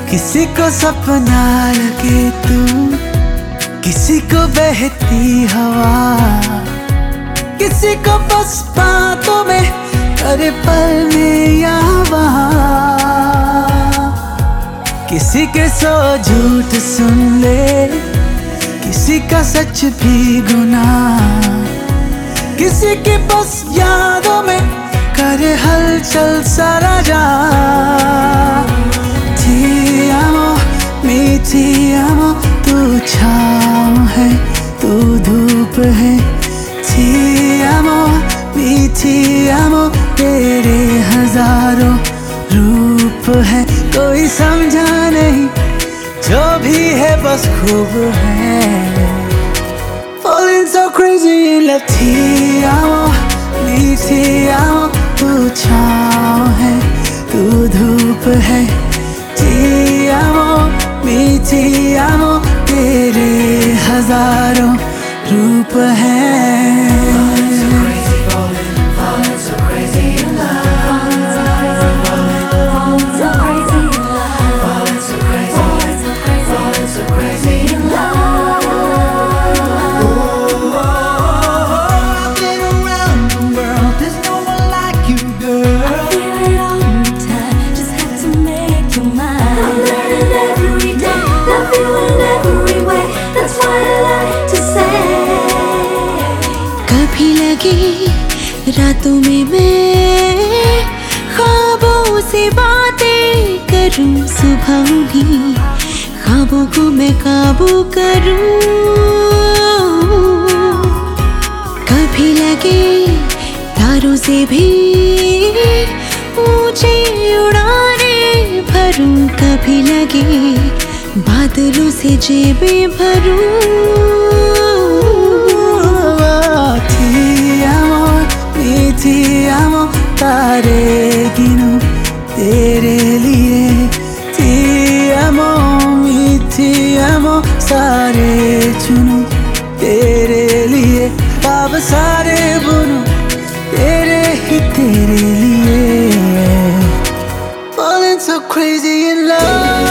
किसी को सपना लगे तू, किसी को बहती हवा, किसी को बस बातों में अरे पल में या वहाँ। किसी के सौ झूठ सुन ले, किसी का सच भी गुनाह, किसी के बस यादों में करे हलचल सारा जहां। Ti amo, mi ti amo, तू छाँव है, तू धूप है। Ti amo, mi ti amo, तेरे हजारों रूप है। कोई समझा नहीं, जो भी है बस खूब है। Falling so crazy in love। Ti amo, mi ti amo, तू छाँव है, तू धूप है। Ti amo, mi ti amo, तेरे हजारों रूप हैं। कभी लगे रातों में मैं ख्वाबों से बातें करूं, सुबह भी ख्वाबों को मैं काबू करूं। कभी लगे तारों से भी ऊंची उड़ाने भरूं, कभी लगे बादलों से जेबें भरूं। Ti amo, तारे गिनूं तेरे लिए। Ti amo, ti amo, सारे चुनूं तेरे लिए। अब सारे बुनूं तेरे ही तेरे लिए। Falling so crazy in love।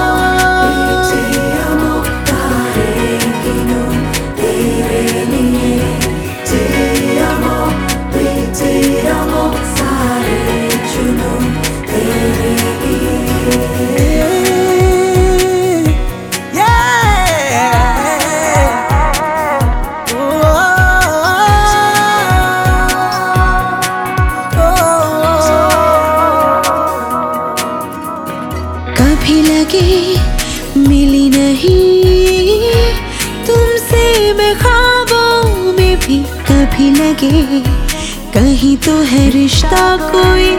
कभी लगे मिली नहीं तुमसे मैं ख्वाबों में भी, कभी लगे कहीं तो है रिश्ता कोई,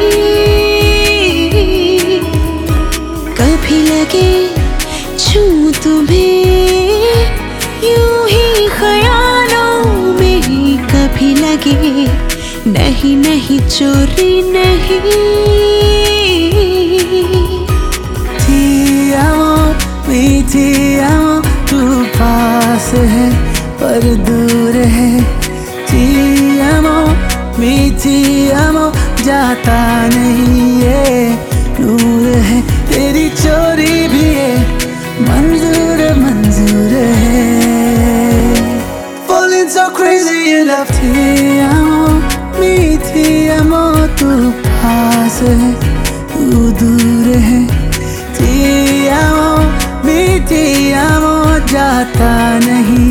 कभी लगे छूं तुम्हें यूं ही ख्यालों में ही, कभी लगे नहीं नहीं चोरी नहीं। Ti amo, mi ti amo, तू पास है पर दूर है। Ti amo, mi ti amo, जाता नहीं ये नूर है। तेरी चोरी भी है मंजूर मंजूर है। Falling so crazy in love। Ti amo, mi ti amo, तू पास है तू दूर है। Ti amo, mi ti amo, जाता नहीं